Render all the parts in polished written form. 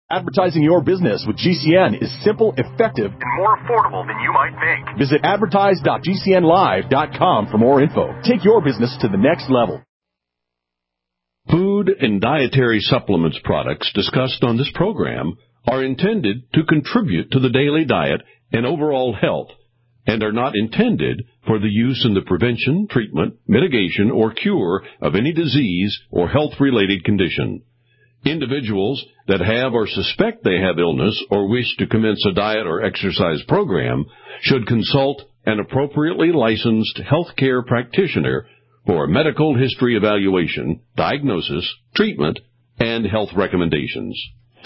Advertising your business with GCN is simple, effective, and more affordable than you might think. Visit advertise.gcnlive.com for more info. Take your business to the next level. Food and dietary supplements products discussed on this program are intended to contribute to the daily diet and overall health and are not intended for the use in the prevention, treatment, mitigation, or cure of any disease or health-related condition. Individuals that have or suspect they have illness or wish to commence a diet or exercise program should consult an appropriately licensed healthcare practitioner for a medical history evaluation, diagnosis, treatment, and health recommendations.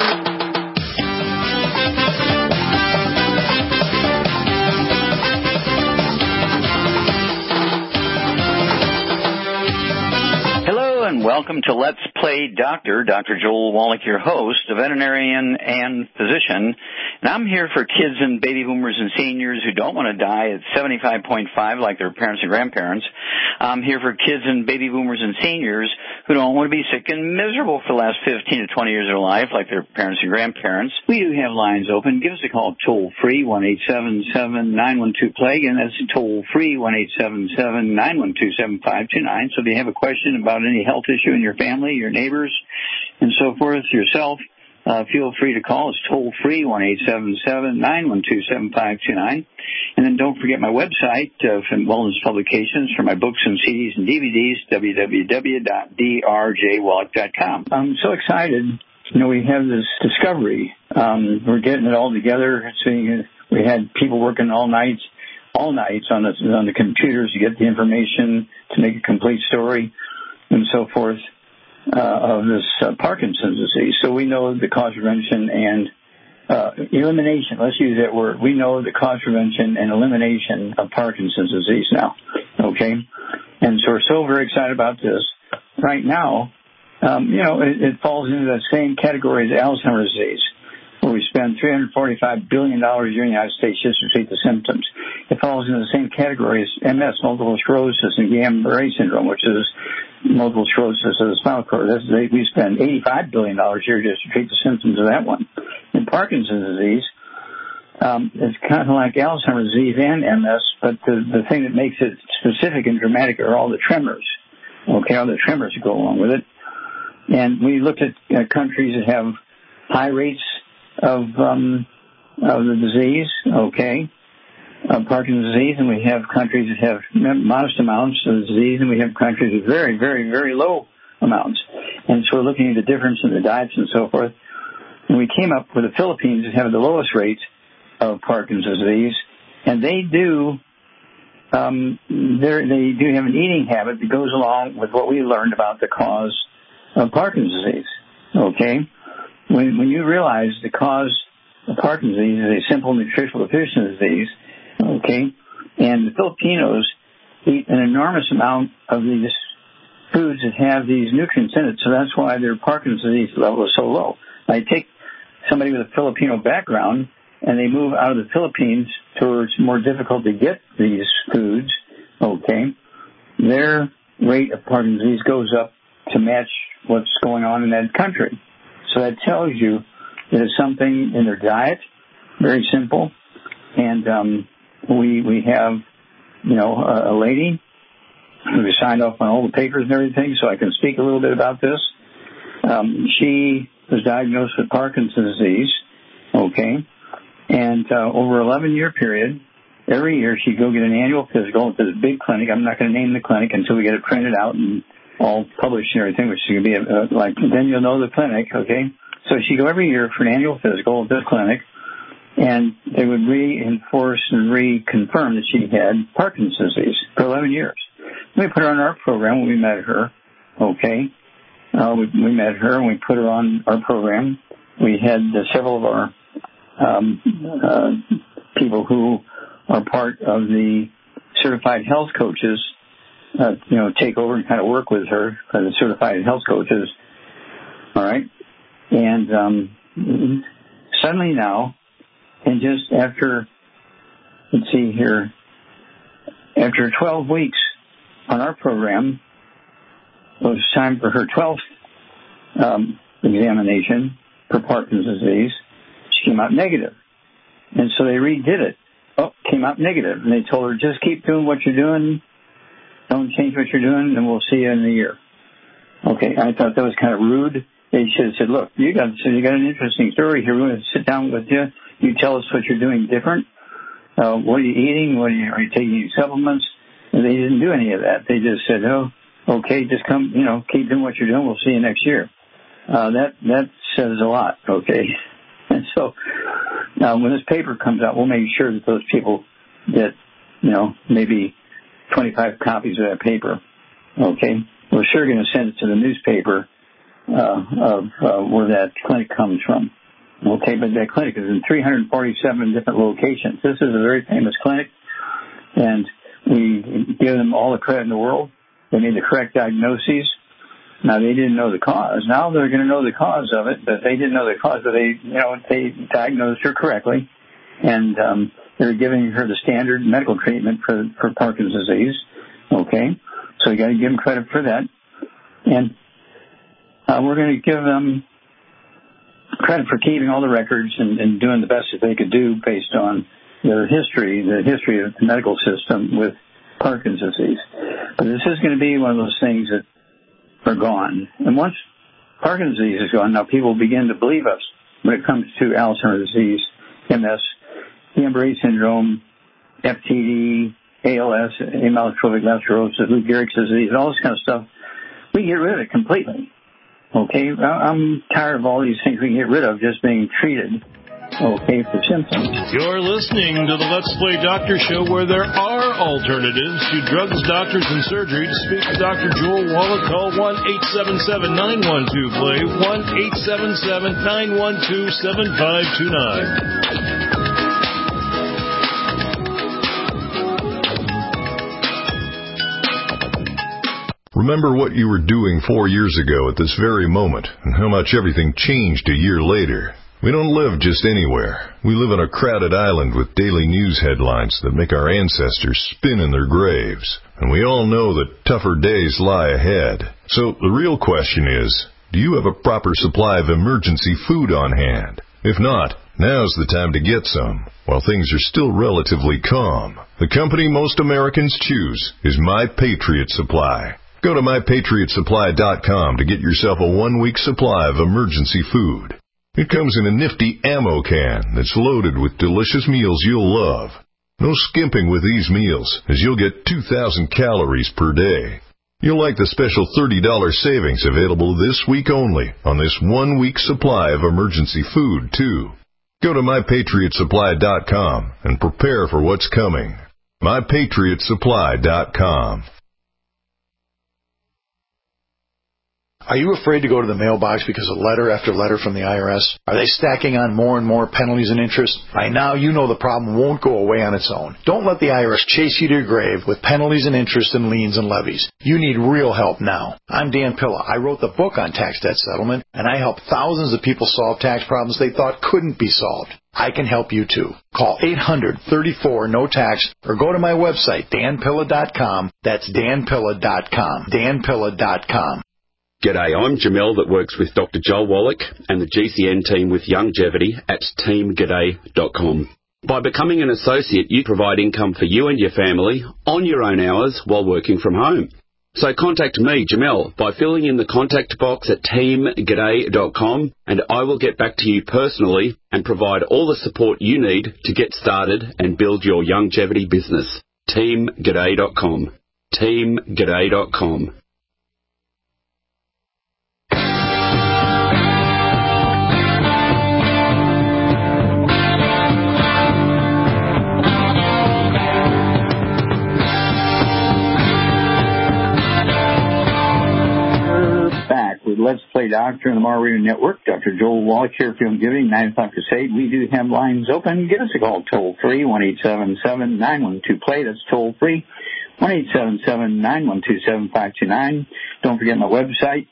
And welcome to Let's Play Doctor. Dr. Joel Wallach, your host, a veterinarian and physician. And I'm here for kids and baby boomers and seniors who don't want to die at 75.5 like their parents and grandparents. I'm here for kids and baby boomers and seniors who don't want to be sick and miserable for the last 15 to 20 years of their life like their parents and grandparents. We do have lines open. Give us a call toll-free, 1-877-912-PLAGUE, and that's toll-free, 1-877-912-7529. So if you have a question about any health issue in your family, your neighbors, and so forth, yourself, feel free to call. It's toll-free, 1-877-912-7529. And then don't forget my website from Wellness Publications for my books and CDs and DVDs, www.drjwallach.com. I'm so excited. We have this discovery. We're getting it all together. We had people working all nights on the computers to get the information to make a complete story and so forth of this Parkinson's disease. So we know the cause, prevention, and elimination. Let's use that word. We know the cause, prevention, and elimination of Parkinson's disease now. Okay? And so we're so very excited about this. Right now, it falls into the same category as Alzheimer's disease, where we spend $345 billion a year in the United States just to treat the symptoms. It falls into the same category as MS, multiple sclerosis, and Guillain-Barré syndrome, which is multiple sclerosis of the spinal cord. We spend $85 billion a year just to treat the symptoms of that one. In Parkinson's disease, it's kind of like Alzheimer's disease and MS, but the thing that makes it specific and dramatic are all the tremors. Okay, all the tremors that go along with it. And we looked at countries that have high rates of the disease, okay, of Parkinson's disease, and we have countries that have modest amounts of the disease, and we have countries with very, very, very low amounts. And so we're looking at the difference in the diets and so forth. And we came up with the Philippines that have the lowest rate of Parkinson's disease, and they do have an eating habit that goes along with what we learned about the cause of Parkinson's disease, okay? When you realize the cause of Parkinson's disease is a simple nutritional deficiency disease, okay, and the Filipinos eat an enormous amount of these foods that have these nutrients in it, so that's why their Parkinson's disease level is so low. I take somebody with a Filipino background, and they move out of the Philippines to where it's more difficult to get these foods, okay, their rate of Parkinson's disease goes up to match what's going on in that country. So that tells you that it's something in their diet, very simple. And we have, a lady who signed off on all the papers and everything, so I can speak a little bit about this. She was diagnosed with Parkinson's disease, okay, and over an 11-year period, every year she'd go get an annual physical at this big clinic. I'm not going to name the clinic until we get it printed out and all published and everything, which is going to be then you'll know the clinic, okay? So she'd go every year for an annual physical at this clinic, and they would reinforce and reconfirm that she had Parkinson's disease for 11 years. We put her on our program when we met her, okay? We met her and we put her on our program. We had several of our people who are part of the certified health coaches take over and kind of work with her, the certified health coaches. All right. And suddenly now, and just after 12 weeks on our program, it was time for her 12th examination. for Parkinson's disease. She came out negative. And so they redid it. Oh, came out negative. And they told her, just keep doing what you're doing. Don't change what you're doing, and we'll see you in a year. Okay, I thought that was kind of rude. They should have said, look, you got an interesting story here. We're going to sit down with you. You tell us what you're doing different. What are you eating? Are you taking supplements? And they didn't do any of that. They just said, oh, okay, just come, keep doing what you're doing. We'll see you next year. That says a lot, okay? And so when this paper comes out, we'll make sure that those people get, maybe 25 copies of that paper, okay? We're sure going to send it to the newspaper of where that clinic comes from, okay? But that clinic is in 347 different locations. This is a very famous clinic, and we give them all the credit in the world. They made the correct diagnoses. Now, they didn't know the cause. Now they're going to know the cause of it, but they didn't know the cause, but they diagnosed her correctly, and they're giving her the standard medical treatment for Parkinson's disease, okay? So you got to give them credit for that. And we're going to give them credit for keeping all the records and doing the best that they could do based on their history, the history of the medical system with Parkinson's disease. But this is going to be one of those things that are gone. And once Parkinson's disease is gone, now people begin to believe us when it comes to Alzheimer's disease, MS, Guillain-Barré syndrome, FTD, ALS, amyotrophic lateral sclerosis, Lou Gehrig's disease, and all this kind of stuff. We can get rid of it completely. Okay? I'm tired of all these things we can get rid of just being treated, okay, for symptoms. You're listening to the Let's Play Doctor Show, where there are alternatives to drugs, doctors, and surgery. To speak to Dr. Joel Wallach, call 1-877-912-PLAY, 1-877-912-7529. Remember what you were doing 4 years ago at this very moment, and how much everything changed a year later. We don't live just anywhere. We live on a crowded island with daily news headlines that make our ancestors spin in their graves. And we all know that tougher days lie ahead. So the real question is, do you have a proper supply of emergency food on hand? If not, now's the time to get some, while things are still relatively calm. The company most Americans choose is My Patriot Supply. Go to MyPatriotSupply.com to get yourself a 1-week supply of emergency food. It comes in a nifty ammo can that's loaded with delicious meals you'll love. No skimping with these meals, as you'll get 2,000 calories per day. You'll like the special $30 savings available this week only on this 1-week supply of emergency food, too. Go to MyPatriotSupply.com and prepare for what's coming. MyPatriotSupply.com. Are you afraid to go to the mailbox because of letter after letter from the IRS? Are they stacking on more and more penalties and interest? By now, you know the problem won't go away on its own. Don't let the IRS chase you to your grave with penalties and interest and liens and levies. You need real help now. I'm Dan Pilla. I wrote the book on tax debt settlement, and I help thousands of people solve tax problems they thought couldn't be solved. I can help you too. Call 800-34-NO-TAX or go to my website, danpilla.com. That's danpilla.com. danpilla.com. G'day, I'm Jamel that works with Dr. Joel Wallach and the GCN team with Longevity at teamg'day.com. By becoming an associate, you provide income for you and your family on your own hours while working from home. So contact me, Jamel, by filling in the contact box at teamg'day.com, and I will get back to you personally and provide all the support you need to get started and build your longevity business. teamg'day.com. teamg'day.com. Let's Play Doctor on the Mar Radio Network. Dr. Joel Wallach here for Giving, 9 o'clock crusade. We do have lines open. Give us a call toll-free, 1-877-912-PLAY. That's toll-free, 1-877-912-7529. Don't forget my website,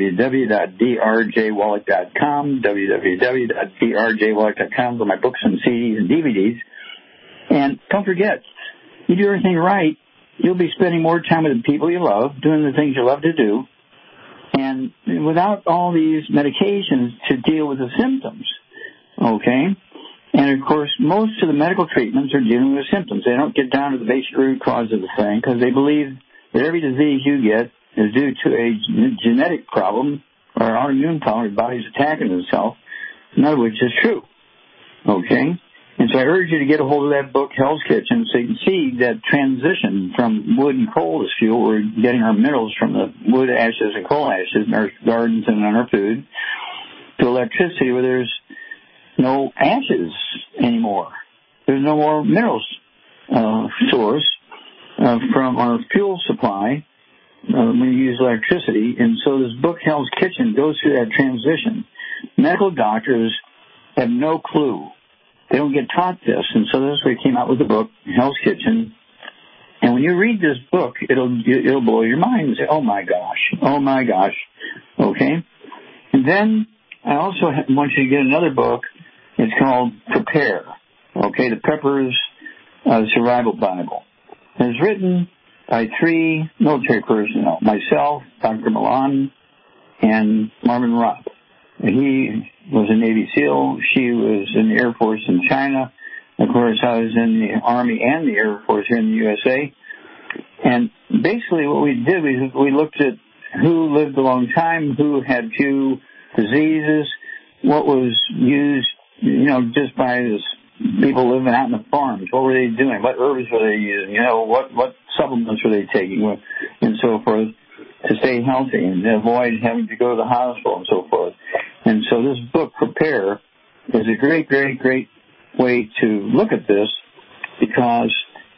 www.drjwallach.com, www.drjwallach.com for my books and CDs and DVDs. And don't forget, you do everything right, you'll be spending more time with the people you love, doing the things you love to do, and without all these medications to deal with the symptoms, okay? And, of course, most of the medical treatments are dealing with symptoms. They don't get down to the basic root cause of the thing because they believe that every disease you get is due to a genetic problem or autoimmune problem, your body's attacking itself, none of which is true, okay? And so I urge you to get a hold of that book, Hell's Kitchen, so you can see that transition from wood and coal as fuel. We're getting our minerals from the wood ashes and coal ashes in our gardens and on our food, to electricity where there's no ashes anymore. There's no more minerals source from our fuel supply when you use electricity. And so this book, Hell's Kitchen, goes through that transition. Medical doctors have no clue. They don't get taught this. And so this is why we came out with the book, Hell's Kitchen. And when you read this book, it'll blow your mind and say, oh my gosh, okay? And then I also want you to get another book. It's called Prepare, okay, the Prepper's Survival Bible. It's written by 3 military personnel, myself, Dr. Milan, and Marvin Rupp. He was a Navy SEAL. She was in the Air Force in China. Of course, I was in the Army and the Air Force here in the USA. And basically what we did, we looked at who lived a long time, who had few diseases, what was used, just by people living out in the farms. What were they doing? What herbs were they using? What supplements were they taking? And so forth, to stay healthy and avoid having to go to the hospital and so forth. And so this book, Prepare, is a great, great, great way to look at this because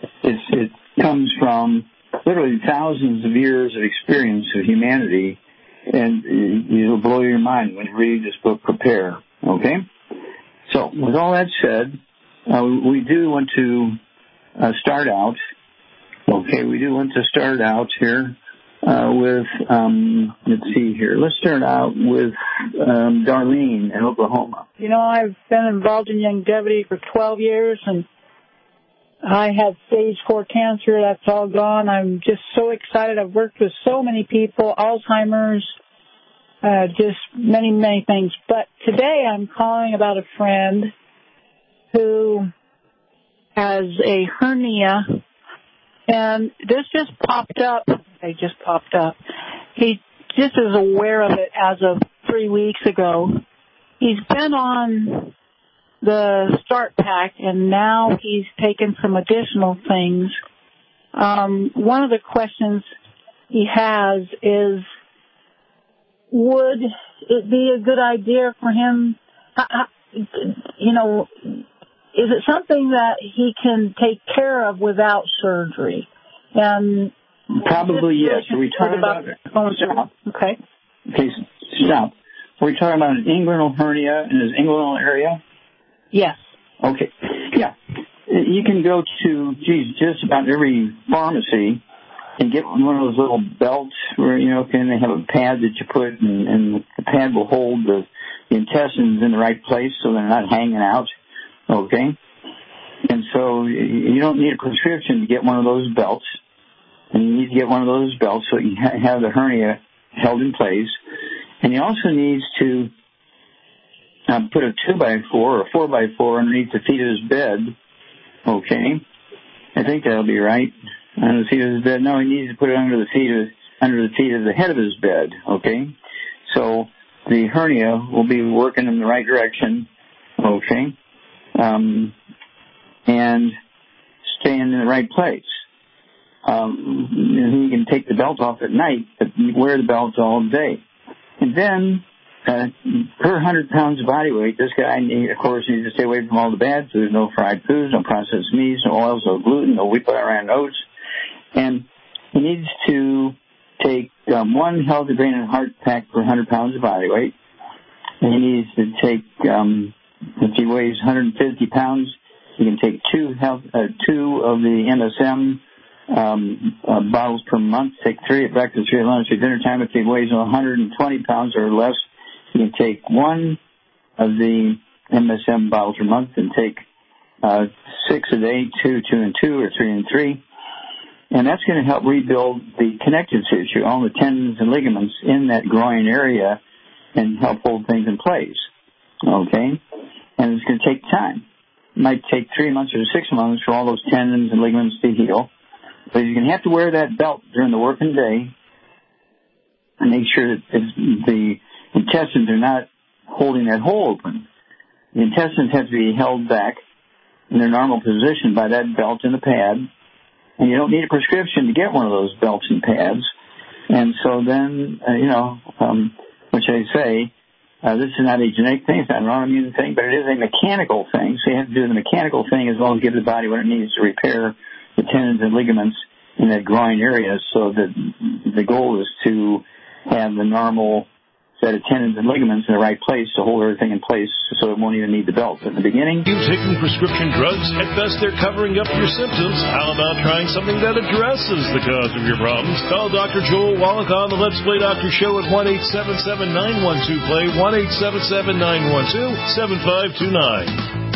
it comes from literally thousands of years of experience of humanity, and it'll blow your mind when you read this book, Prepare, okay? So with all that said, we do want to start out, okay, here with, let's see here. Let's start out with Darlene in Oklahoma. I've been involved in Youngevity for 12 years, and I had stage 4 cancer. That's all gone. I'm just so excited. I've worked with so many people, Alzheimer's, just many, many things. But today I'm calling about a friend who has a hernia, and this just popped up. He just is aware of it as of 3 weeks ago. He's been on the Start Pack, and now he's taken some additional things. One of the questions he has is, would it be a good idea for him, is it something that he can take care of without surgery? And probably yes. Are we talking about stop? Okay, stop. Are we talking about an inguinal hernia in his inguinal area? Yes. Okay. Yeah. You can go to, just about every pharmacy and get one of those little belts where, they have a pad that you put, and the pad will hold the intestines in the right place so they're not hanging out. Okay? And so you don't need a prescription to get one of those belts. And you need to get one of those belts so you have the hernia held in place. And he also needs to put a 2x4 or a 4x4 underneath the feet of his bed. Okay? I think that'll be right. Under the feet of his bed. No, he needs to put it under the feet of the head of his bed. Okay? So the hernia will be working in the right direction. Okay? And staying in the right place. He can take the belt off at night, but wear the belt all day. And then, per 100 pounds of body weight, this guy, of course, needs to stay away from all the bad foods, no fried foods, no processed meats, no oils, no gluten, no wheat, bran, oats. And he needs to take 1 healthy brain and heart pack per 100 pounds of body weight. And he needs to take, if he weighs 150 pounds, he can take 2 of the MSM bottles per month. Take 3 at breakfast, 3 at lunch, at dinner time. If he weighs 120 pounds or less, he can take 1 of the MSM bottles per month and take 6 a day, 2, 2, and 2, or 3 and 3. And that's going to help rebuild the connective tissue, all the tendons and ligaments in that groin area, and help hold things in place. Okay? And it's going to take time. It might take 3 months or 6 months for all those tendons and ligaments to heal. But you're going to have to wear that belt during the working day and make sure that the intestines are not holding that hole open. The intestines have to be held back in their normal position by that belt and the pad. And you don't need a prescription to get one of those belts and pads. And so then, which I say, this is not a genetic thing, it's not an autoimmune thing, but it is a mechanical thing. So you have to do the mechanical thing as well as give the body what it needs to repair the tendons and ligaments in that groin area, so that the goal is to have the normal set of tendons and ligaments in the right place to hold everything in place so it won't even need the belt. But in the beginning, you taking prescription drugs, at best they're covering up your symptoms. How about trying something that addresses the cause of your problems? Call Dr. Joel Wallach on the Let's Play Doctor Show at 1-877-912-PLAY, 1-877-912-7529.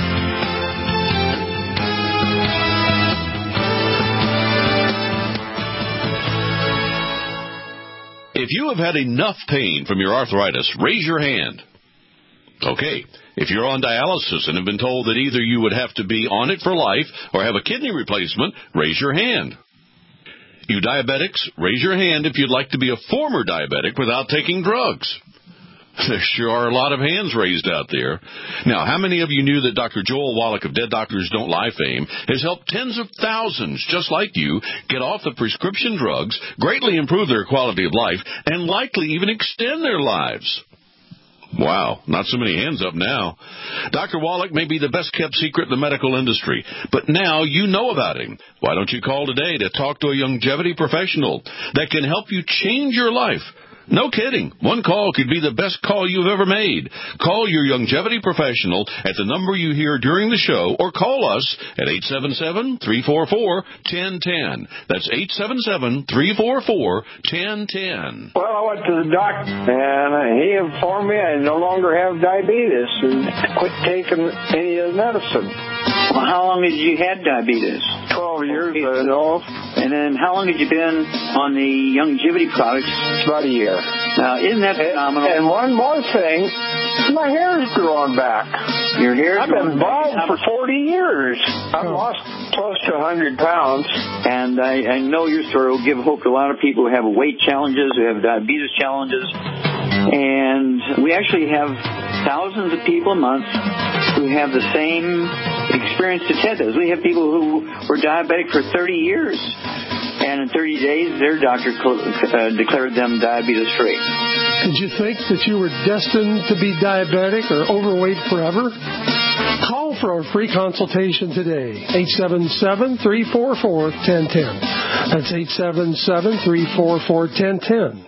If you have had enough pain from your arthritis, raise your hand. Okay. If you're on dialysis and have been told that either you would have to be on it for life or have a kidney replacement, raise your hand. You diabetics, raise your hand if you'd like to be a former diabetic without taking drugs. There sure are a lot of hands raised out there. Now, how many of you knew that Dr. Joel Wallach of Dead Doctors Don't Lie fame has helped tens of thousands just like you get off the prescription drugs, greatly improve their quality of life, and likely even extend their lives? Wow, not so many hands up now. Dr. Wallach may be the best-kept secret in the medical industry, but now you know about him. Why don't you call today to talk to a longevity professional that can help you change your life? No kidding. One call could be the best call you've ever made. Call your longevity professional at the number you hear during the show, or call us at 877-344-1010. That's 877-344-1010. Well, I went to the doctor, and he informed me I no longer have diabetes and quit taking any of the medicine. Well, how long had you had diabetes? 12 years ago. And then how long had you been on the longevity products? About a year. Now, isn't that phenomenal? And one more thing, my hair's growing back. Your hair's I've been bald for 40 years. I've lost close to 100 pounds. And I know your story will give hope to a lot of people who have weight challenges, who have diabetes challenges. And we actually have thousands of people a month who have the same experience that Ted does. We have people who were diabetic for 30 years, and in 30 days, their doctor declared them diabetes-free. Did you think that you were destined to be diabetic or overweight forever? Call for a free consultation today, 877-344-1010. That's 877-344-1010.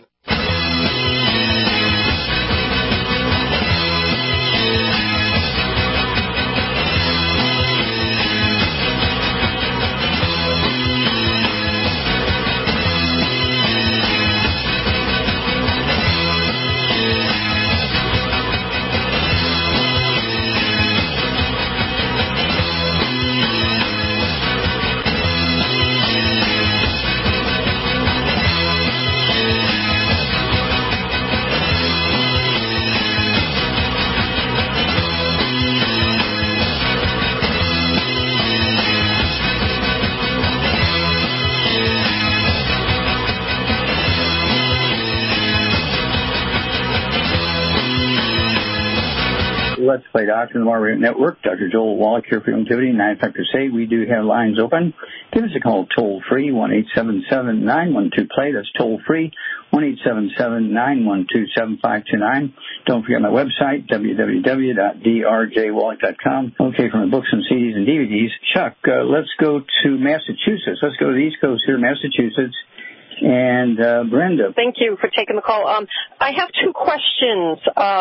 Let's Play Doctor in the More Network. Dr. Joel Wallach here for Longevity. 9 Factors Say we do have lines open. Give us a call toll-free, 1-877-912-PLAY. That's toll-free, 1-877-912-7529. Don't forget my website, www.drjwallach.com. Okay, from the books and CDs and DVDs. Chuck, let's go to Massachusetts. Let's go to the East Coast here, Massachusetts. And Brenda. Thank you for taking the call. I have two questions.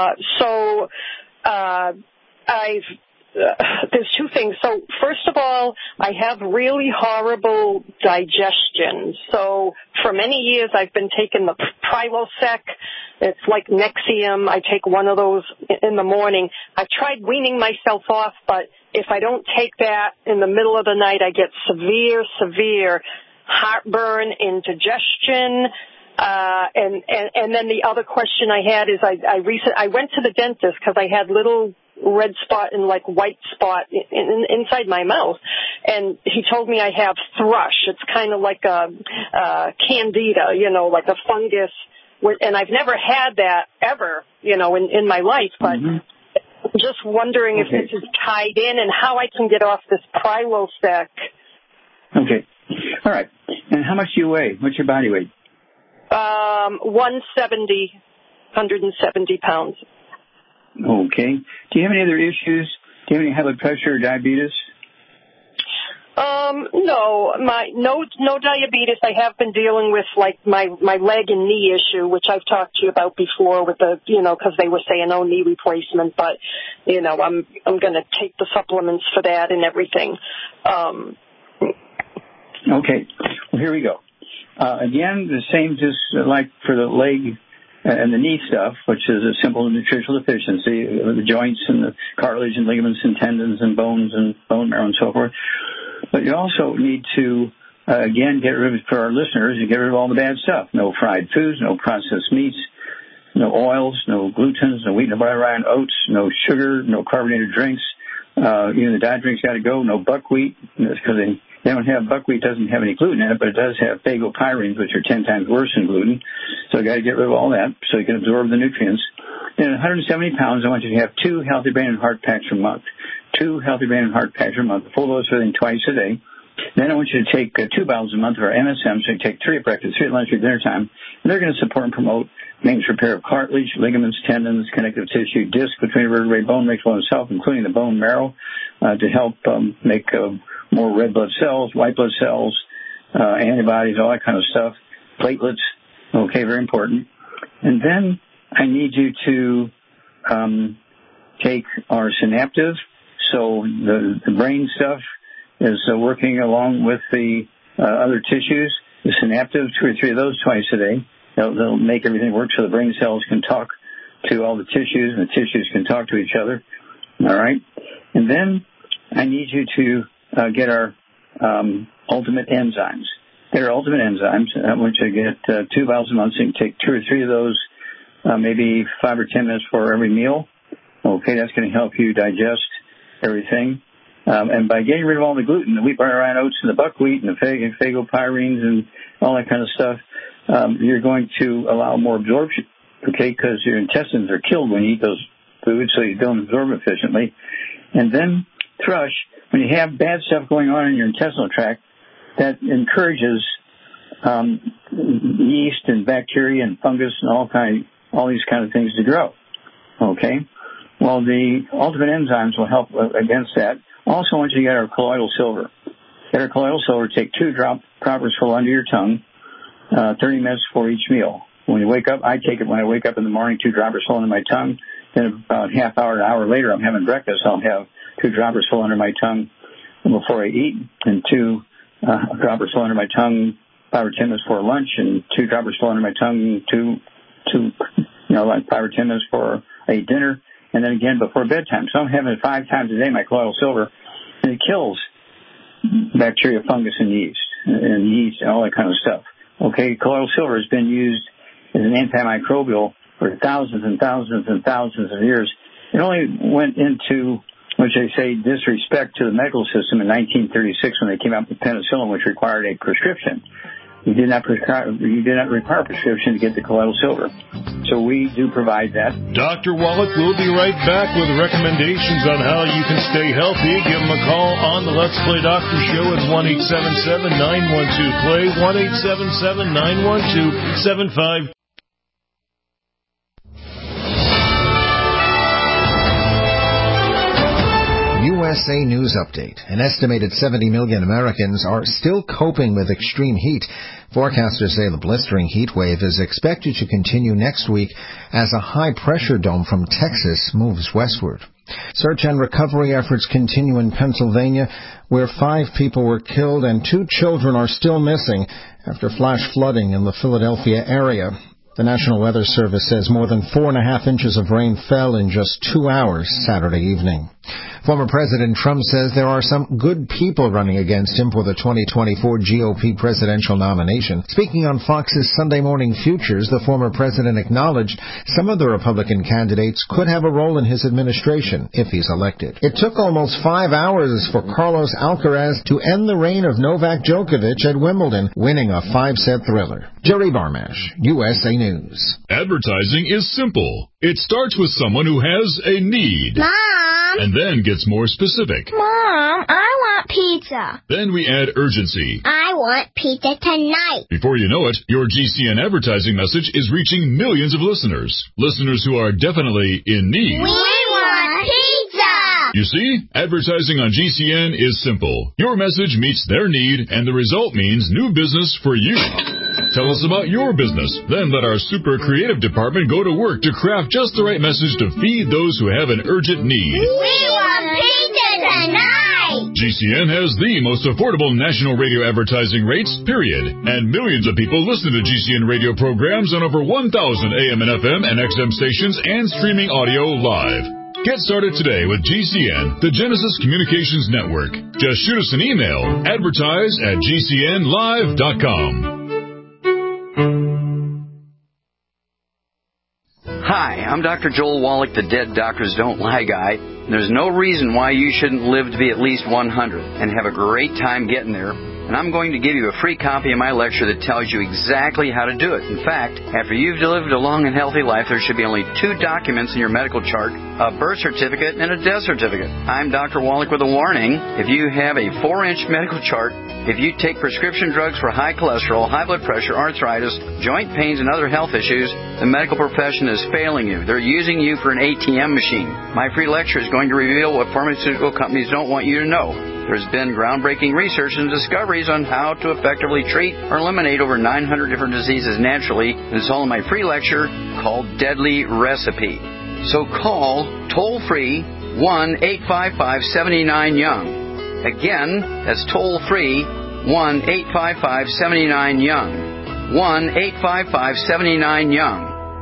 There's two things. So first of all, I have really horrible digestion. So for many years I've been taking the Prilosec. It's like Nexium. I take one of those in the morning. I've tried weaning myself off, but if I don't take that in the middle of the night, I get severe heartburn, indigestion. And then the other question I had is I went to the dentist because I had little red spot and like white spot inside my mouth, and he told me I have thrush. It's kind of like a candida, like a fungus, and I've never had that ever, in my life, but just wondering if this is tied in and how I can get off this Prilosec. Okay. All right. And how much do you weigh? What's your body weight? 170 pounds. Okay. Do you have any other issues? Do you have any high blood pressure or diabetes? No, no diabetes. I have been dealing with like my leg and knee issue, which I've talked to you about before with the, because they were saying knee replacement, but, I'm going to take the supplements for that and everything. Okay. Well, here we go. Again, the same just like for the leg and the knee stuff, which is a simple nutritional deficiency of the joints and the cartilage and ligaments and tendons and bones and bone marrow and so forth. But you also need to, again, get rid of, for our listeners, you get rid of all the bad stuff. No fried foods, no processed meats, no oils, no glutens, no wheat, no rye and oats, no sugar, no carbonated drinks. The diet drinks got to go. No buckwheat, because they don't have, buckwheat doesn't have any gluten in it, but it does have phagopyrines, which are 10 times worse than gluten. So you got to get rid of all that so you can absorb the nutrients. And at 170 pounds, I want you to have 2 Healthy Brain and Heart Packs a month. 2 Healthy Brain and Heart Packs a month. Full dose of them twice a day. Then I want you to take 2 bottles a month of our MSM, so you take 3 at breakfast, 3 at lunch, 3 at dinner time. And they're going to support and promote maintenance repair of cartilage, ligaments, tendons, connective tissue, disc between vertebrae, bone mixed bone itself, including the bone marrow, to help make more red blood cells, white blood cells, antibodies, all that kind of stuff, platelets. Okay, very important. And then I need you to take our Synaptive. So the brain stuff is working along with the other tissues. The Synaptive, 2 or 3 of those twice a day. They'll make everything work so the brain cells can talk to all the tissues and the tissues can talk to each other. All right? And then I need you to get our ultimate enzymes. Get our ultimate enzymes. I want you to get 2 bottles a month, so you can take 2 or 3 of those, maybe 5 or 10 minutes for every meal. Okay, that's going to help you digest everything. And by getting rid of all the gluten, the wheat, barley, rye, oats, and the buckwheat, and the phagopyrines, and all that kind of stuff, you're going to allow more absorption, okay, because your intestines are killed when you eat those foods, so you don't absorb efficiently. And then thrush, when you have bad stuff going on in your intestinal tract, that encourages yeast and bacteria and fungus and all these kind of things to grow. Okay? Well, the ultimate enzymes will help against that. Also, I want you to get our colloidal silver. Get our colloidal silver. Take 2 droppers full under your tongue, 30 minutes for each meal. When you wake up, I take it when I wake up in the morning, 2 droppers full under my tongue. Then about half hour, an hour later, I'm having breakfast. I'll have 2 droppers full under my tongue before I eat, and 2 droppers full under my tongue 5 or 10 minutes before lunch, and 2 droppers full under my tongue, like 5 or 10 minutes before I eat dinner, and then again before bedtime. So I'm having it 5 times a day, my colloidal silver, and it kills bacteria, fungus, and yeast and all that kind of stuff. Okay, colloidal silver has been used as an antimicrobial for thousands and thousands and thousands of years. It only went into, which they say, disrespect to the medical system in 1936 when they came out with penicillin, which required a prescription. You did not require a prescription to get the colloidal silver. So we do provide that. Dr. Wallach will be right back with recommendations on how you can stay healthy. Give him a call on the Let's Play Doctor Show at 1-877-912-PLAY, 1-877-912-75. USA News Update. An estimated 70 million Americans are still coping with extreme heat. Forecasters say the blistering heat wave is expected to continue next week as a high-pressure dome from Texas moves westward. Search and recovery efforts continue in Pennsylvania, where 5 people were killed and 2 children are still missing after flash flooding in the Philadelphia area. The National Weather Service says more than 4.5 inches of rain fell in just 2 hours Saturday evening. Former President Trump says there are some good people running against him for the 2024 GOP presidential nomination. Speaking on Fox's Sunday Morning Futures, the former president acknowledged some of the Republican candidates could have a role in his administration if he's elected. It took almost 5 hours for Carlos Alcaraz to end the reign of Novak Djokovic at Wimbledon, winning a 5-set thriller. Jerry Barmash, USA News. Advertising is simple. It starts with someone who has a need. Mom! And then gets more specific. Mom, I want pizza. Then we add urgency. I want pizza tonight. Before you know it, your GCN advertising message is reaching millions of listeners. Listeners who are definitely in need. We want pizza! You see, advertising on GCN is simple. Your message meets their need, and the result means new business for you. Tell us about your business. Then let our super creative department go to work to craft just the right message to feed those who have an urgent need. We want pizza tonight! GCN has the most affordable national radio advertising rates, period. And millions of people listen to GCN radio programs on over 1,000 AM and FM and XM stations and streaming audio live. Get started today with GCN, the Genesis Communications Network. Just shoot us an email, advertise@gcnlive.com. Hi, I'm Dr. Joel Wallach, the Dead Doctors Don't Lie guy. There's no reason why you shouldn't live to be at least 100 and have a great time getting there. And I'm going to give you a free copy of my lecture that tells you exactly how to do it. In fact, after you've lived a long and healthy life, there should be only 2 documents in your medical chart, a birth certificate and a death certificate. I'm Dr. Wallach with a warning. If you have a 4-inch medical chart, if you take prescription drugs for high cholesterol, high blood pressure, arthritis, joint pains, and other health issues, the medical profession is failing you. They're using you for an ATM machine. My free lecture is going to reveal what pharmaceutical companies don't want you to know. There's been groundbreaking research and discoveries on how to effectively treat or eliminate over 900 different diseases naturally, and it's all in my free lecture called Deadly Recipe. So call toll-free 1-855-79-YOUNG. Again, that's toll-free 1-855-79-YOUNG. 1-855-79-YOUNG.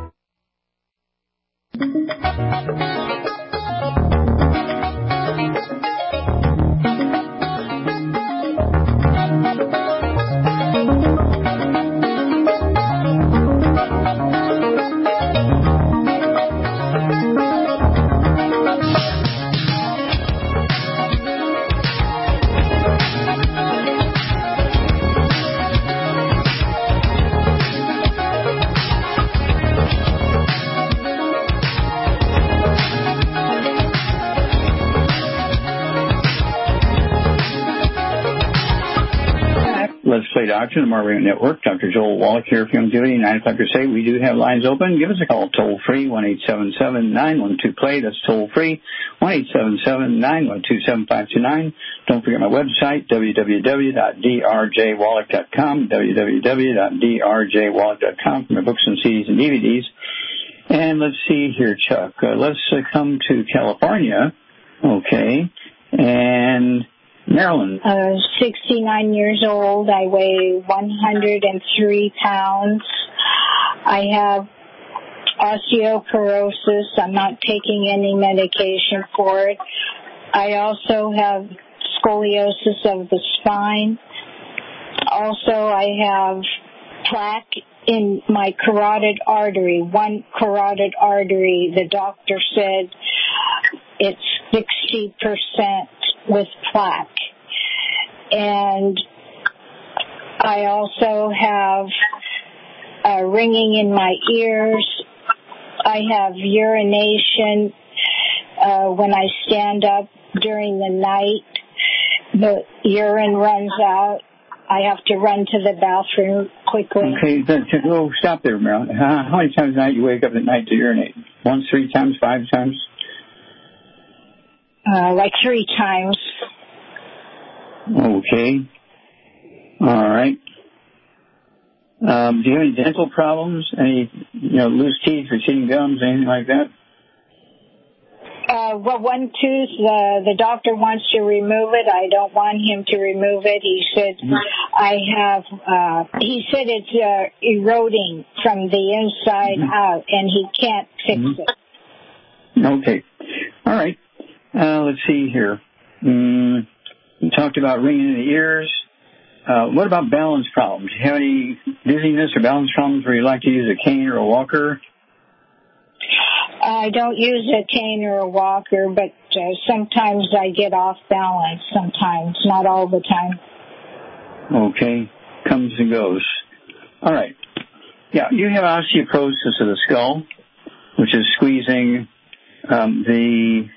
Let's Play Doctor, the Marbury Network. Dr. Joel Wallach here for Longevity, 9 o'clock to say. We do have lines open. Give us a call toll-free, 1-877-912-PLAY. That's toll-free, 1-877-912-7529. Don't forget my website, www.drjwallach.com, www.drjwallach.com for my books and CDs and DVDs. And let's see here, Chuck. Let's come to California. Okay. And Maryland. 69 years old. I weigh 103 pounds. I have osteoporosis. I'm not taking any medication for it. I also have scoliosis of the spine. Also, I have plaque in my carotid artery, one carotid artery. The doctor said it's 60% with plaque. And I also have ringing in my ears. I have urination when I stand up during the night. The urine runs out. I have to run to the bathroom quickly. Okay, oh, stop there, Marilyn. How many times a night you wake up at night to urinate? Once, 3 times, 5 times? Like 3 times. Okay. All right. Do you have any dental problems? Any, loose teeth, receding gums, anything like that? Well, one tooth, the doctor wants to remove it. I don't want him to remove it. He said he said it's eroding from the inside out, and he can't fix it. Okay. All right. Let's see here. You talked about ringing in the ears. What about balance problems? Do you have any dizziness or balance problems where you like to use a cane or a walker? I don't use a cane or a walker, but sometimes I get off balance sometimes, not all the time. Okay. Comes and goes. All right. Yeah, you have osteoporosis of the skull, which is squeezing the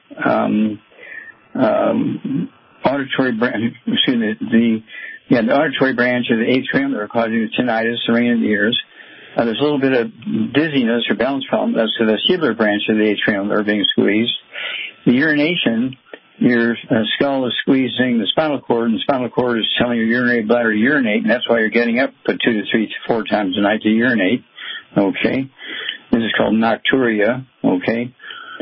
auditory branch, the auditory branch of the atrium that are causing the tinnitus, the ringing in the ears. There's a little bit of dizziness or balance problem as to the vestibular branch of the atrium that are being squeezed. The urination, your skull is squeezing the spinal cord, and the spinal cord is telling your urinary bladder to urinate, and that's why you're getting up 2 to 3 to 4 times a night to urinate. Okay. This is called nocturia. Okay.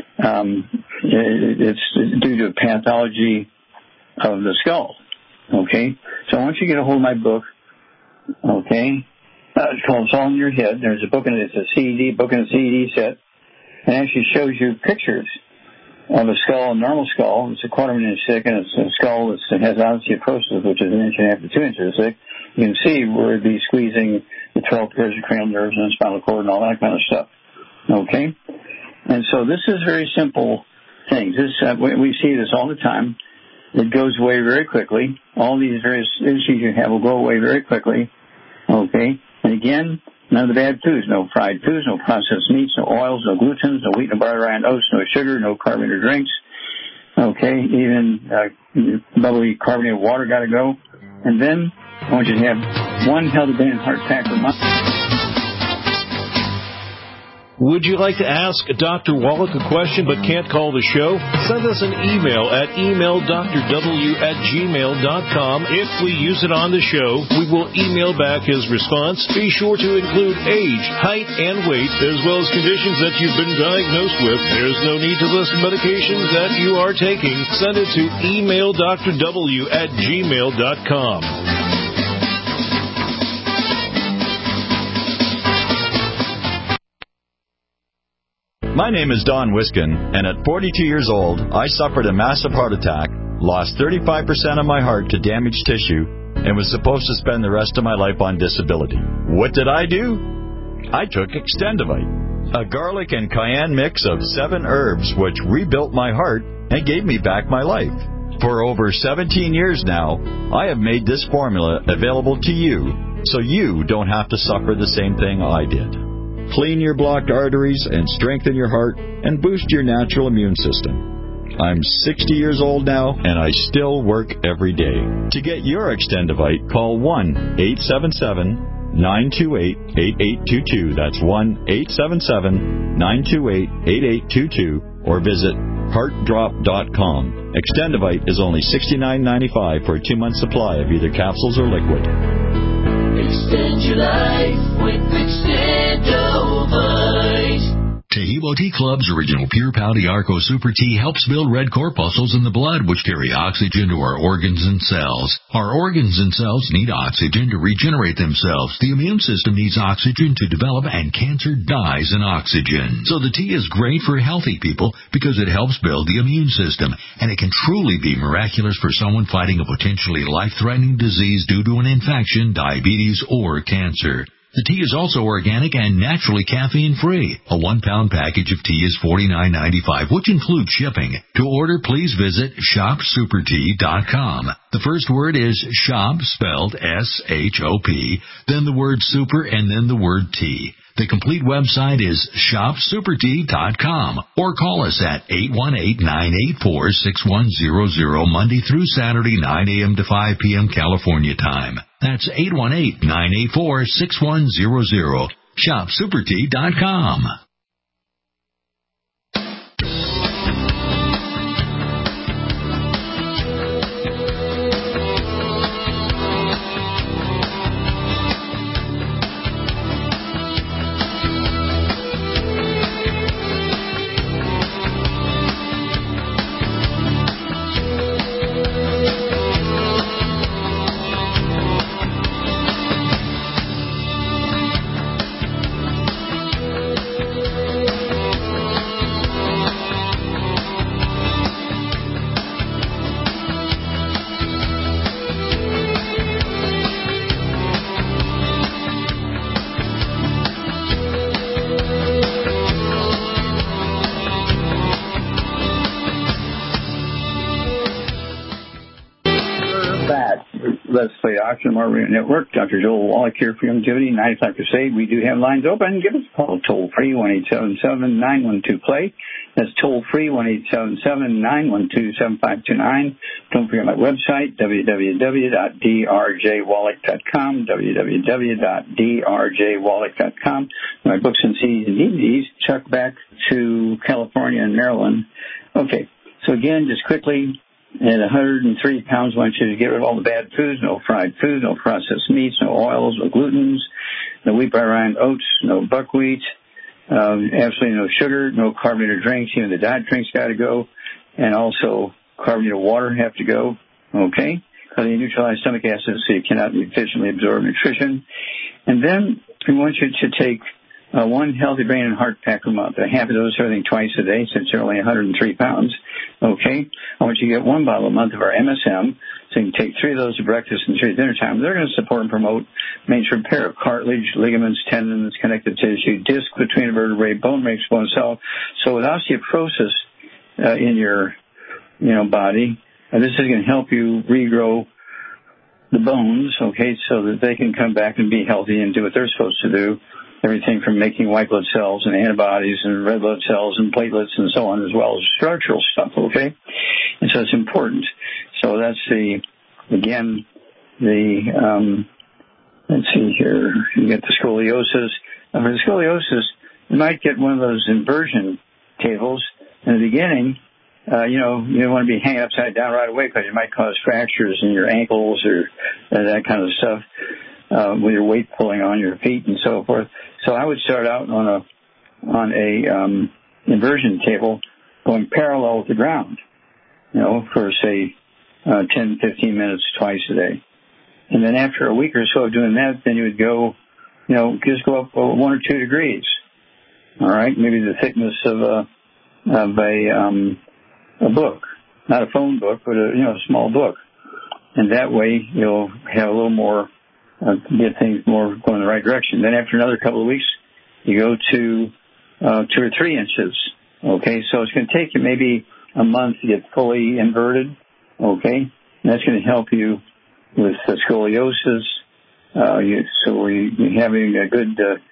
It's due to pathology of the skull. Okay. So I want you to get a hold of my book. Okay. It's called It's All in Your Head. There's a book in it. It's a CD, book in a CD set. And it actually shows you pictures of a skull, a normal skull. It's a quarter of an inch thick, and it's a skull that has osteoporosis, which is 1.5 to 2 inches thick. You can see where it'd be squeezing the 12 pairs of cranial nerves and the spinal cord and all that kind of stuff. Okay? And so this is very simple things. We see this all the time. It goes away very quickly. All these various issues you have will go away very quickly. Okay? And again, none of the bad foods. No fried foods, no processed meats, no oils, no glutens, no wheat, no barley, rye, and oats, no sugar, no carbonated drinks. Okay? Even bubbly carbonated water got to go. And then I want you to have one Healthy Brain and Heart pack per month. Would you like to ask Dr. Wallach a question but can't call the show? Send us an email at emaildrw@gmail.com. If we use it on the show, we will email back his response. Be sure to include age, height, and weight, as well as conditions that you've been diagnosed with. There's no need to list medications that you are taking. Send it to emaildrw@gmail.com. My name is Don Wiskin, and at 42 years old, I suffered a massive heart attack, lost 35% of my heart to damaged tissue, and was supposed to spend the rest of my life on disability. What did I do? I took Extendivite, a garlic and cayenne mix of 7 herbs which rebuilt my heart and gave me back my life. For over 17 years now, I have made this formula available to you so you don't have to suffer the same thing I did. Clean your blocked arteries and strengthen your heart and boost your natural immune system. I'm 60 years old now, and I still work every day. To get your Extendivite, call 1-877-928-8822. That's 1-877-928-8822, or visit heartdrop.com. Extendivite is only $69.95 for a 2-month supply of either capsules or liquid. Extend your life with Extendovite. Taheebo Tea Club's original Pure Pau Arco Super Tea helps build red corpuscles in the blood, which carry oxygen to our organs and cells. Our organs and cells need oxygen to regenerate themselves. The immune system needs oxygen to develop, and cancer dies in oxygen. So the tea is great for healthy people because it helps build the immune system, and it can truly be miraculous for someone fighting a potentially life-threatening disease due to an infection, diabetes, or cancer. The tea is also organic and naturally caffeine-free. A 1-pound package of tea is $49.95, which includes shipping. To order, please visit shopsupertea.com. The first word is shop, spelled S-H-O-P, then the word super, and then the word tea. The complete website is shopsupertea.com, or call us at 818-984-6100 Monday through Saturday, 9 a.m. to 5 p.m. California time. That's 818-984-6100. Shopsupertea.com. Let's Play Doctor, More Radio Network. Dr. Joel Wallach here for Longevity, 95 Crusade. We do have lines open. Give us a call toll-free, 1-877-912-PLAY. That's toll-free, 1-877-912-7529. Don't forget my website, www.drjwallach.com, www.drjwallach.com. My books and CDs and DVDs. Chuck back to California and Maryland. Okay, so again, just quickly, at 103 pounds, I want you to get rid of all the bad foods, no fried food, no processed meats, no oils, no glutens, no wheat, rye, oats, no buckwheat, absolutely no sugar, no carbonated drinks. Even the diet drinks got to go, and also carbonated water have to go, okay? Because they neutralize stomach acids, so you cannot efficiently absorb nutrition. And then we want you to take one healthy brain and heart pack a month, a half of those everything twice a day, since you're only 103 pounds. Okay? I want you to get one bottle a month of our MSM, so you can take 3 of those at breakfast and 3 at dinner time. They're going to support and promote maintenance repair of cartilage, ligaments, tendons, connective tissue, disc between vertebrae, bone breaks, bone cell. So with osteoporosis in your body, this is going to help you regrow the bones, okay, so that they can come back and be healthy and do what they're supposed to do. Everything from making white blood cells and antibodies and red blood cells and platelets and so on, as well as structural stuff, okay? And so it's important. So that's let's see here, you get the scoliosis. For the scoliosis, you might get one of those inversion tables. In the beginning, you don't want to be hanging upside down right away because it might cause fractures in your ankles or that kind of stuff. With your weight pulling on your feet and so forth. So I would start out on a inversion table going parallel with the ground, for say 10, 15 minutes twice a day. And then after a week or so of doing that, then you would go, just go up 1 or 2 degrees. All right, maybe the thickness of a book, not a phone book, but a small book. And that way you'll have a little more get things more going in the right direction. Then after another couple of weeks, you go to 2 or 3 inches. Okay, so it's going to take you maybe a month to get fully inverted. Okay, and that's going to help you with scoliosis. You're having a good,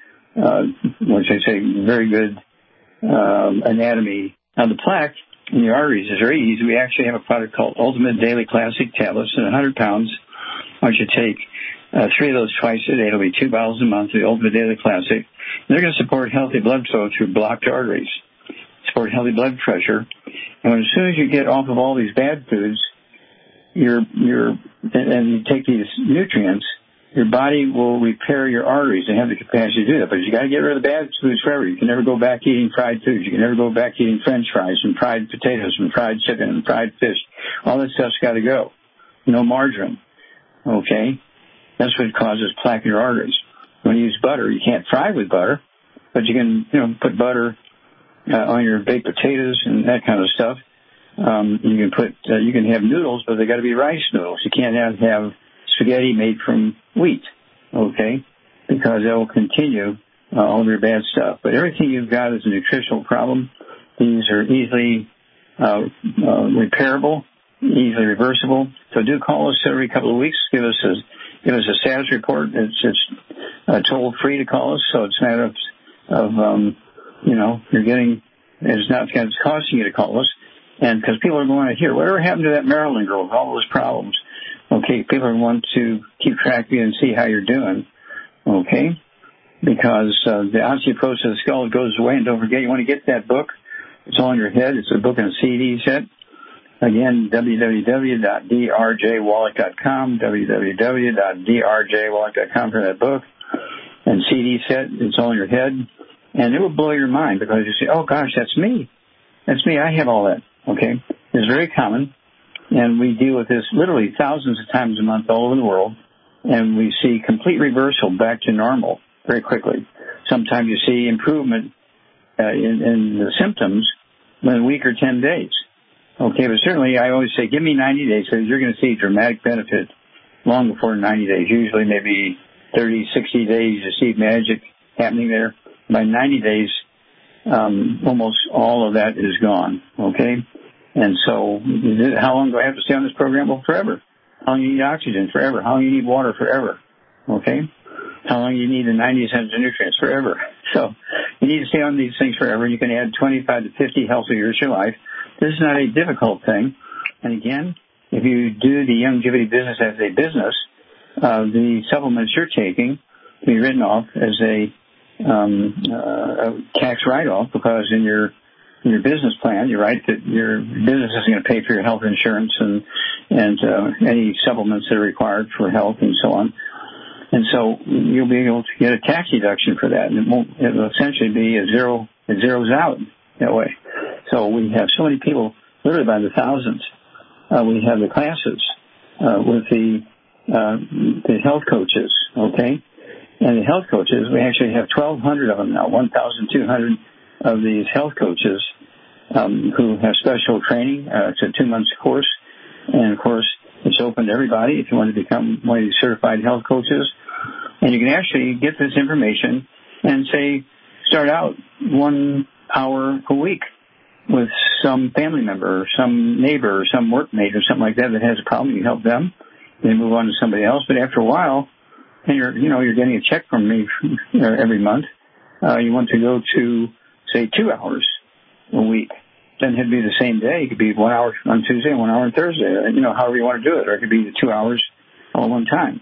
very good anatomy. Now the plaque in your arteries is very easy. We actually have a product called Ultimate Daily Classic tablets, and 100 pounds. I want you to take 3 of those twice a day. It'll be 2 bottles a month of the Ultimate Daily Classic. They're going to support healthy blood flow through blocked arteries, support healthy blood pressure. And as soon as you get off of all these bad foods, and you take these nutrients, your body will repair your arteries and have the capacity to do that. But you got to get rid of the bad foods forever. You can never go back eating fried foods. You can never go back eating French fries and fried potatoes and fried chicken and fried fish. All that stuff's got to go. No margarine. Okay? That's what causes plaque in your arteries. When you use butter, you can't fry with butter, but you can, put butter on your baked potatoes and that kind of stuff. You can have noodles, but they got to be rice noodles. You can't have spaghetti made from wheat, okay? Because that will continue all of your bad stuff. But everything you've got is a nutritional problem. These are easily repairable, easily reversible. So do call us every couple of weeks. Give us a status report. It's toll free to call us, so it's a matter of it's costing you to call us, and because people are going to hear whatever happened to that Maryland girl with all those problems. Okay, people want to keep track of you and see how you're doing. Okay, because the osteoporosis of the skull goes away, and don't forget, you want to get that book. It's all in your head. It's a book and a CD set. Again, www.drjwallach.com, www.drjwallach.com for that book. And CD set, it's all in your head. And it will blow your mind because you say, oh, gosh, that's me. That's me. I have all that. Okay? It's very common. And we deal with this literally thousands of times a month all over the world. And we see complete reversal back to normal very quickly. Sometimes you see improvement in the symptoms within a week or 10 days. Okay, but certainly I always say give me 90 days because you're going to see dramatic benefit long before 90 days. Usually maybe 30, 60 days you see magic happening there. By 90 days, almost all of that is gone, okay? And so how long do I have to stay on this program? Well, forever. How long you need oxygen? Forever. How long you need water? Forever. Okay? How long you need the 90 essential nutrients? Forever. So you need to stay on these things forever. You can add 25 to 50 healthy years to your life. This is not a difficult thing. And again, if you do the longevity business as a business, the supplements you're taking can be written off as a tax write-off, because in your business plan, you're right that your business isn't going to pay for your health insurance and any supplements that are required for health and so on. And so you'll be able to get a tax deduction for that, and it'll essentially be it zeroes out that way. So we have so many people, literally by the thousands. We have the classes with the health coaches, okay? And the health coaches, we actually have 1,200 of them now, 1,200 of these health coaches who have special training. It's a 2-month course, and of course, it's open to everybody if you want to become one of these certified health coaches. And you can actually get this information and say, start out 1 hour a week with some family member or some neighbor or some workmate or something like that has a problem. You help them, then move on to somebody else. But after a while, and you're getting a check from me every month, you want to go to, say, 2 hours a week. Then it'd be the same day. It could be 1 hour on Tuesday and 1 hour on Thursday, however you want to do it. Or it could be the 2 hours all at one time.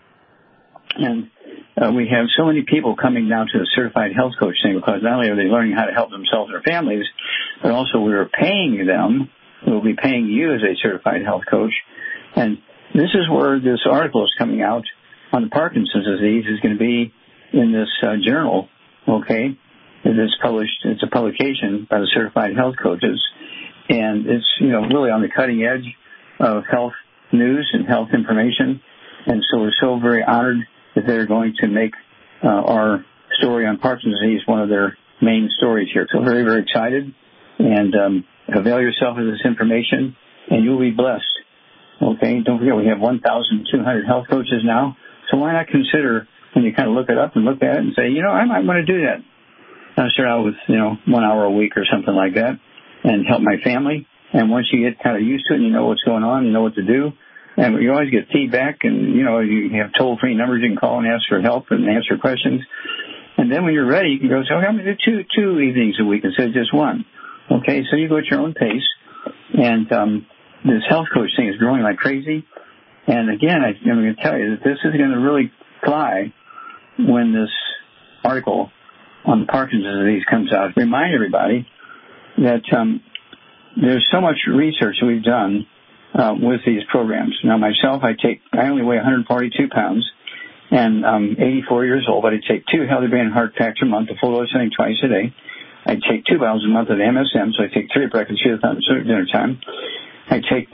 And we have so many people coming down to the certified health coach thing, because not only are they learning how to help themselves and their families, but also we are paying them. We'll be paying you as a certified health coach. And this is where this article is coming out on the Parkinson's disease is going to be in this journal, okay? It's published. It's a publication by the certified health coaches, and it's really on the cutting edge of health news and health information. And so we're so very honored that they're going to make our story on Parkinson's disease one of their main stories here. So very, very excited, and avail yourself of this information, and you'll be blessed. Okay, don't forget we have 1,200 health coaches now. So why not consider, when you kind of look it up and look at it and say, I might want to do that. I'll start out with 1 hour a week or something like that, and help my family. And once you get kind of used to it, and you know what's going on, you know what to do. And you always get feedback, and, you have toll-free numbers you can call and ask for help and answer questions. And then when you're ready, you can go, I'm going to do two evenings a week instead of just one. Okay, so you go at your own pace. And this health coach thing is growing like crazy. And again, I'm going to tell you that this is going to really fly when this article on Parkinson's disease comes out. Remind everybody that there's so much research that we've done with these programs. Now, myself, I only weigh 142 pounds, and I'm 84 years old, but I take 2 Healthy Brain and Heart Packs a month, a full dose of twice a day. I take 2 bottles a month of MSM, so I take 3 at breakfast, 3 at dinner time. I take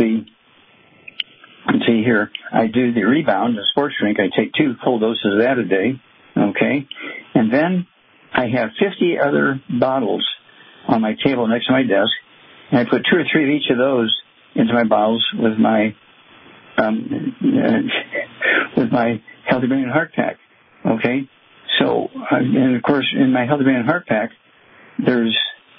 I do the Rebound, the sports drink. I take 2 full doses of that a day, okay? And then I have 50 other bottles on my table next to my desk, and I put 2 or 3 of each of those into my bottles with my Healthy Brain and Heart Pack, okay? So, and of course, in my Healthy Brain and Heart Pack, there's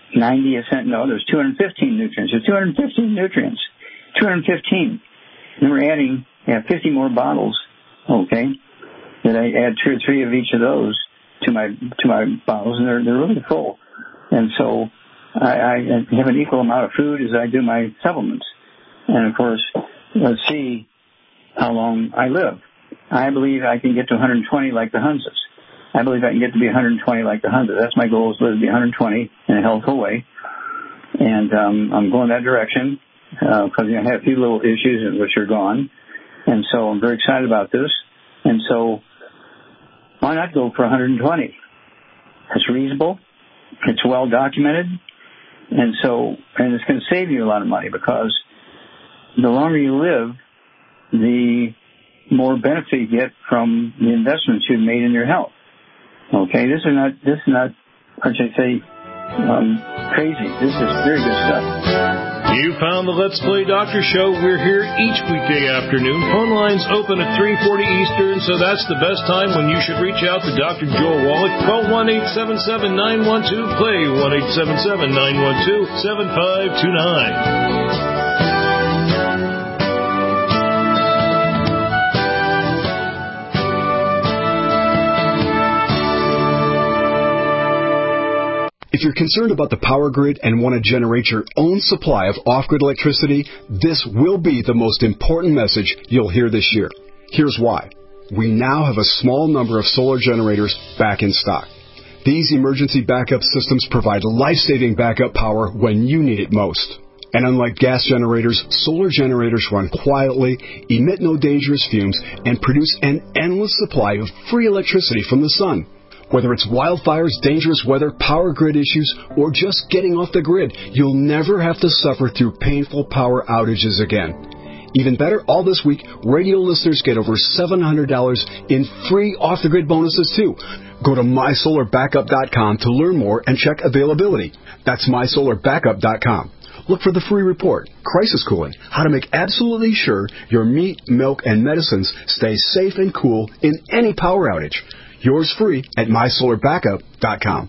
215 nutrients. There's 215 nutrients. 215. Then we're adding, 50 more bottles, okay? That I add 2 or 3 of each of those to my bottles, and they're really full. And so I have an equal amount of food as I do my supplements. And of course, let's see how long I live. I believe I can get to 120 like the Hunses. I believe I can get to be 120 like the Hunses. That's my goal, is to be 120 in a healthful way. And I'm going that direction because I have a few little issues which are gone. And so I'm very excited about this. And so why not go for 120? It's reasonable. It's well documented. And it's going to save you a lot of money, because the longer you live, the more benefit you get from the investments you've made in your health. Okay, this is not, how should I say, crazy. This is very good stuff. You found the Let's Play Doctor Show. We're here each weekday afternoon. Phone lines open at 3:40 Eastern, so that's the best time when you should reach out to Dr. Joel Wallach. Call 1-877-912-PLAY, 1-877-912-7529. If you're concerned about the power grid and want to generate your own supply of off-grid electricity, this will be the most important message you'll hear this year. Here's why. We now have a small number of solar generators back in stock. These emergency backup systems provide life-saving backup power when you need it most. And unlike gas generators, solar generators run quietly, emit no dangerous fumes, and produce an endless supply of free electricity from the sun. Whether it's wildfires, dangerous weather, power grid issues, or just getting off the grid, you'll never have to suffer through painful power outages again. Even better, all this week, radio listeners get over $700 in free off-the-grid bonuses, too. Go to mysolarbackup.com to learn more and check availability. That's mysolarbackup.com. Look for the free report, Crisis Cooling, how to make absolutely sure your meat, milk, and medicines stay safe and cool in any power outage. Yours free at mysolarbackup.com.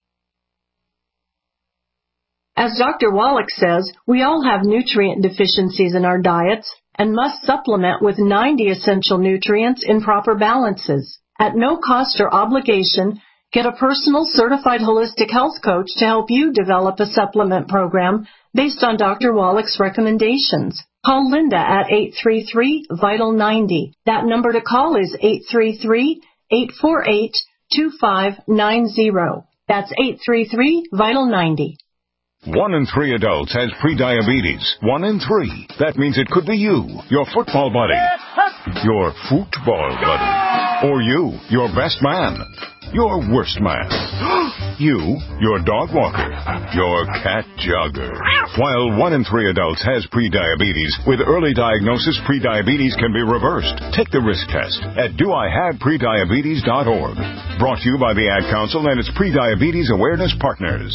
As Dr. Wallach says, we all have nutrient deficiencies in our diets and must supplement with 90 essential nutrients in proper balances. At no cost or obligation, get a personal certified holistic health coach to help you develop a supplement program based on Dr. Wallach's recommendations. Call Linda at 833-VITAL-90. That number to call is 833-848-2590. That's 833-VITAL-90. 1 in 3 adults has prediabetes. 1 in 3. That means it could be you, your football buddy, your football buddy, or you, your best man, your worst man, you, your dog walker, your cat jogger. While 1 in 3 adults has prediabetes, with early diagnosis, prediabetes can be reversed. Take the risk test at doihaveprediabetes.org. Brought to you by the Ad Council and its Prediabetes Awareness Partners.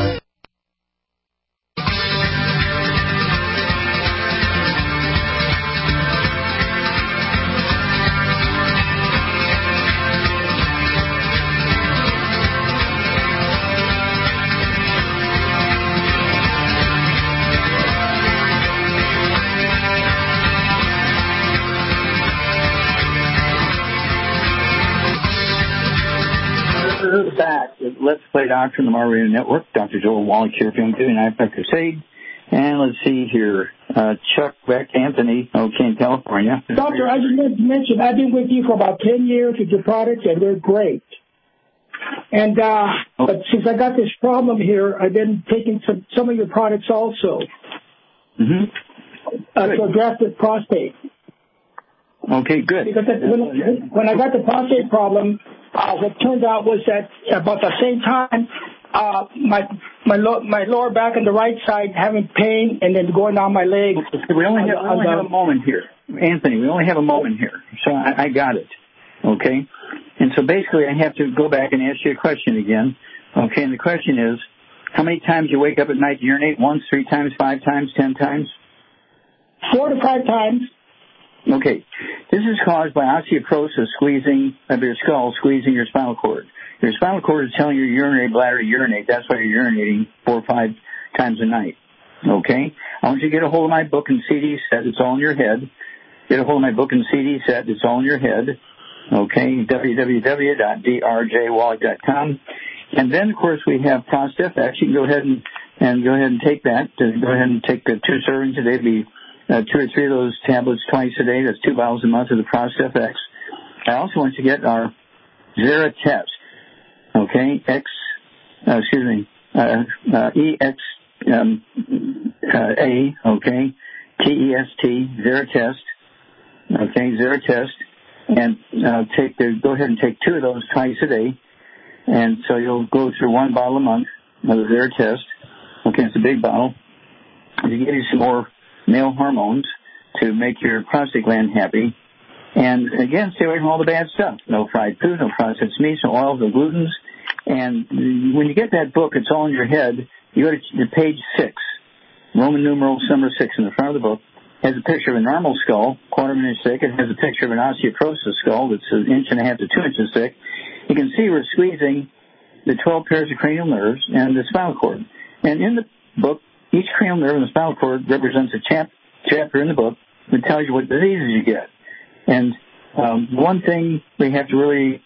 Back at Let's Play Doctor on the Mar Radio Network. Dr. Joel Wallach here from Eye Crusade. And let's see here. Chuck Beck, Anthony, in California. Doctor, I just wanted to mention, I've been with you for about 10 years with your products, and they're great. And but since I got this problem here, I've been taking some of your products also to address the prostate. Okay, good. Because when I got the prostate problem, what turned out was that about the same time, my lower back and the right side having pain and then going down my leg. We only have a moment here, Anthony. We only have a moment here, so I got it. Okay, and so basically I have to go back and ask you a question again. Okay, and the question is, how many times you wake up at night to urinate? Once, 3 times, 5 times, 10 times? 4 to 5 times. Okay. This is caused by osteoporosis squeezing of your skull, squeezing your spinal cord. Your spinal cord is telling your urinary bladder to urinate. That's why you're urinating 4 or 5 times a night. Okay? I want you to get a hold of my book and CD set. It's all in your head. Get a hold of my book and CD set. It's all in your head. Okay? www.drjwallach.com. And then, of course, we have ProstFX. You can go ahead and take that. Go ahead and take 2 servings a day. It'd be 2 or 3 of those tablets twice a day. That's 2 bottles a month of the ProstFX. I also want you to get our Zera test. Okay, EXA, okay, TEST, Zera test. Okay, Zera test. And go ahead and take 2 of those twice a day. And so you'll go through 1 bottle a month of the Zera test. Okay, it's a big bottle. To give you some more male hormones to make your prostate gland happy. And again, stay away from all the bad stuff. No fried food, no processed meats, no oils, no glutens. And when you get that book, it's all in your head. You go to page 6, Roman numeral number 6 in the front of the book. It has a picture of a normal skull, 1/4 of an inch thick. It has a picture of an osteoporosis skull that's 1.5 inches to 2 inches thick. You can see we're squeezing the 12 pairs of cranial nerves and the spinal cord. And in the book, each cranial nerve in the spinal cord represents a chapter in the book that tells you what diseases you get. And one thing we have to really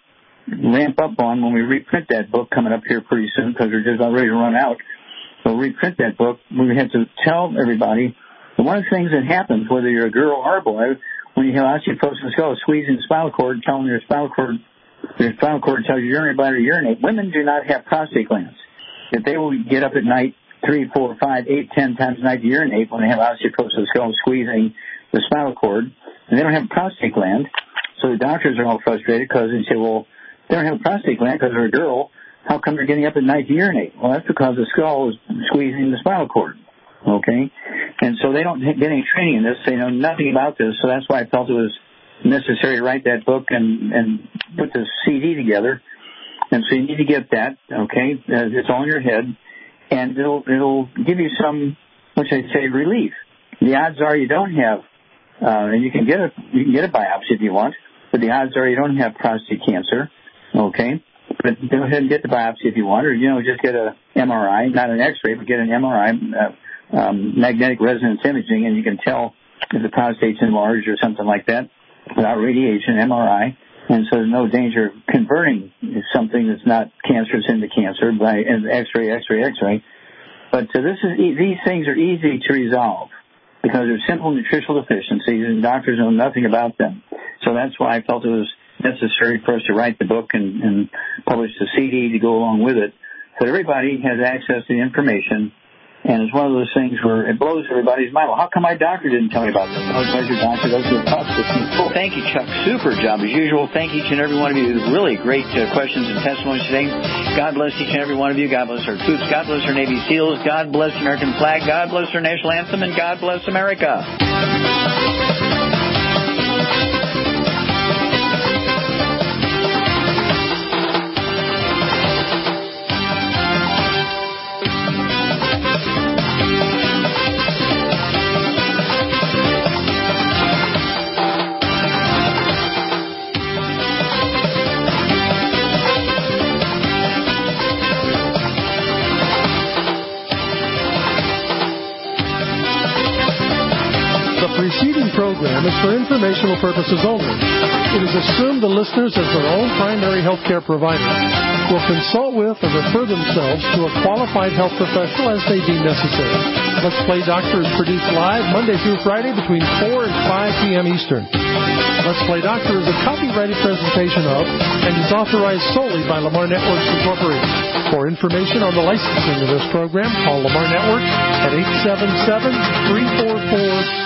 ramp up on when we reprint that book coming up here pretty soon, because we're just about ready to run out. We'll reprint that book. We have to tell everybody that one of the things that happens, whether you're a girl or a boy, when you have osteoporosis of the skull, squeezing the spinal cord, telling your spinal cord tells you urinary bladder to urinate. Women do not have prostate glands. If they will get up at night 3, 4, 5, 8, 10 times a night to urinate when they have osteoporosis of the skull, squeezing the spinal cord, and they don't have a prostate gland, so the doctors are all frustrated because they say, well, they don't have a prostate gland because they're a girl. How come they're getting up at night to urinate? Well, that's because the skull is squeezing the spinal cord. Okay? And so they don't get any training in this. They know nothing about this. So that's why I felt it was necessary to write that book and put the CD together. And so you need to get that, okay? It's all in your head. And it'll give you some, what should I say, relief. The odds are you don't have, and you can get a biopsy if you want, but the odds are you don't have prostate cancer. Okay? But go ahead and get the biopsy if you want, or, just get a MRI, not an X-ray, but get an MRI, magnetic resonance imaging, and you can tell if the prostate's enlarged or something like that without radiation, MRI. And so there's no danger of converting something that's not cancerous into cancer by an X-ray. But these things are easy to resolve because they're simple nutritional deficiencies, and doctors know nothing about them. So that's why I felt it was necessary for us to write the book and publish the CD to go along with it, so that everybody has access to the information. And it's one of those things where it blows everybody's mind. Well, how come my doctor didn't tell me about this? Oh, because your doctor doesn't talk to me. Well, thank you, Chuck. Super job as usual. Thank each and every one of you. Really great questions and testimonies today. God bless each and every one of you. God bless our troops. God bless our Navy SEALs. God bless the American flag. God bless our national anthem. And God bless America. Program is for informational purposes only. It is assumed the listeners, as their own primary health care provider, will consult with or refer themselves to a qualified health professional as they deem necessary. Let's Play Doctor is produced live Monday through Friday between 4 and 5 p.m. Eastern. Let's Play Doctor is a copyrighted presentation of and is authorized solely by Lamar Networks Incorporated. For information on the licensing of this program, call Lamar Networks at 877-344.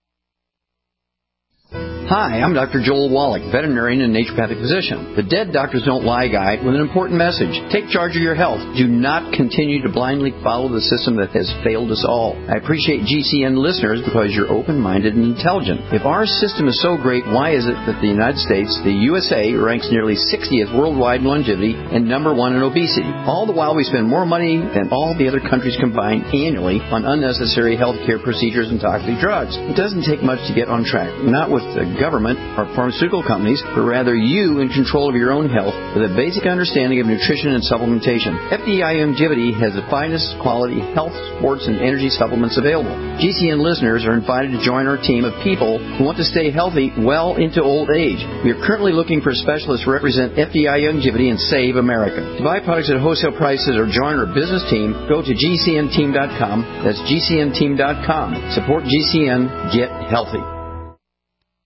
Hi, I'm Dr. Joel Wallach, veterinarian and naturopathic physician. The Dead Doctors Don't Lie guy with an important message. Take charge of your health. Do not continue to blindly follow the system that has failed us all. I appreciate GCN listeners because you're open-minded and intelligent. If our system is so great, why is it that the United States, the USA, ranks nearly 60th worldwide in longevity and number 1 in obesity? All the while we spend more money than all the other countries combined annually on unnecessary health care procedures and toxic drugs. It doesn't take much to get on track. Not with the government or pharmaceutical companies, but rather you in control of your own health with a basic understanding of nutrition and supplementation. FDI Longevity has the finest quality health, sports, and energy supplements available. GCN listeners are invited to join our team of people who want to stay healthy well into old age. We are currently looking for specialists to represent FDI Longevity and Save America. To buy products at wholesale prices or join our business team, go to GCNteam.com. That's GCNteam.com. Support GCN. Get healthy.